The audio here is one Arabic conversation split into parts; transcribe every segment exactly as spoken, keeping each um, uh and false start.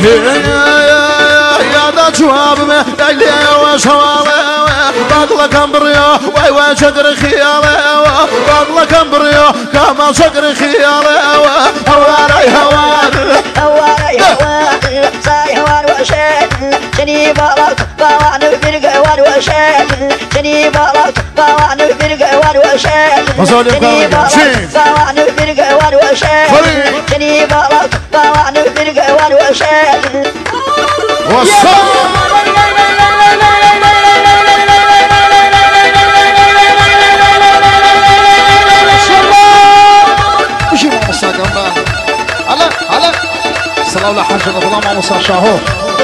يا ذا جواب ما ليلي وشوالي باطلة كمبريو واي واي شقر خيالي باطلة كمبريو كما شقر خيالي هواري هوار هواري هوار صاي هوار وشين شني بالك باوان برق هوار وشين شني بالك باوان برق هوار وشين شني بالك باوان برق هوار وشين شني بالك باوان برق هوار وشين هلا هلا صلاة حاجة نظام عمو شاهو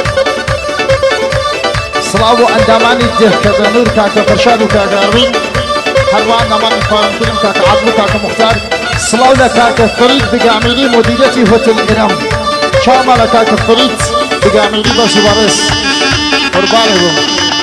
صلاة أنداماني ده كذا نور كاك فرشاد وكاكارين حلوان نمان فارم كلم كاك عدل كاك مختار صلاة كاك فريد بقاميني مديرتي هوتل إنام شامل كاك فريد بقاميني بس بارس قربانه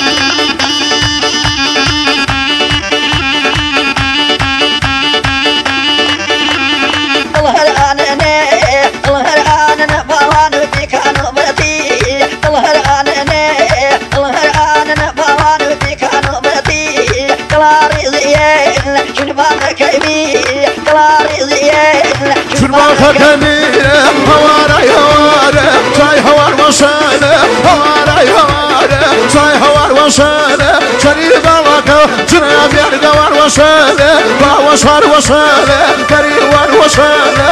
خكني هواري هواري جاي هوار وشانه هواري هواري جاي هوار وشانه شريف الله جناب يرقى وار وشانه باوشار وشانه كريم وار وشانه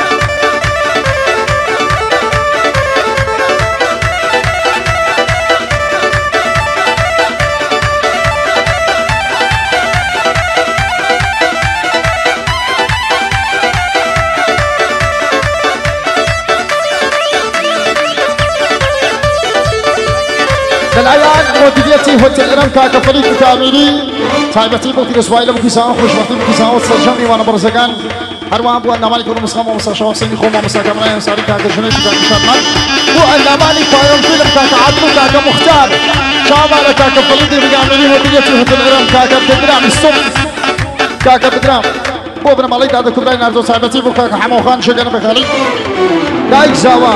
العيان مديرتي هوتل إرم كاك فريق كاميري تايبتي بوتي اسوائل ابو كيسان خوش وقتي ابو كيسان وتسجلني وانا برزقان هروان ابو انا مالك ونو مسخم ومسا شو سيني خوما مسا كاميرا ساري كاك جنيت كاك شرمان بو انا مالك فايم فيلم كاك عدل كاك مختار شامل كاك فريق كاميري مديرتي هوتل إرم كاك بدرام الصف كاك بدرام بو ابن مالك هذا كبرى نارزو تايبتي بو كاك حمو خان شجن بخالي دايك زوا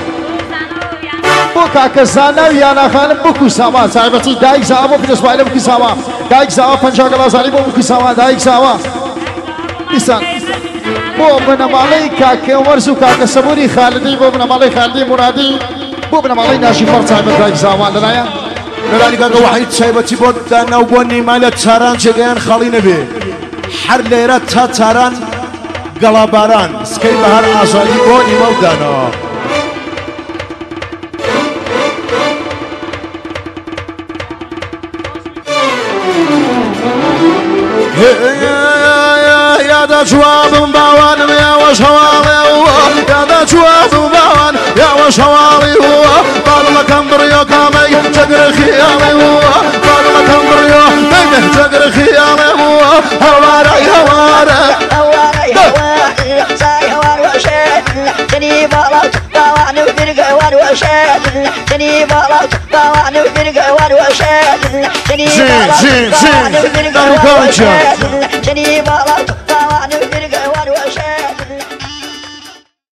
بو كاك زانا ويانا خانم بو كوساوا صاحبتي دايك زاوا بو فيديو سوالم كوساوا دايك زاوا پنجا گلا زالي بو كوساوا دايك زاوا إنسان بو ابن مالي كاك ورسو كاك صبوري خالدي بو ابن مالي خالدي مرادي بو ابن مالي ناشي فر صاحبت دايك زاوا لنايا لراني كاك وحيد صاحبتي بو دانا وبوني مالت تاران شجان خالي نبي حر ليرة تا تاران قلاباران سكي بهار آزادي بوني مودانا يا ذا جواب باوان يا وشوالي يا ذا جواب باوان يا وشوالي قال لك امبريو كامي تقر خيالي قال لك امبريو بينه تقر خيالي هواري هواري هواري هواري صاي هوار وشين شني بالك باوان برق هوار وشين شني بالك باوان برق هوار وشين شني بالك باوان برق هوار وشين شني بالك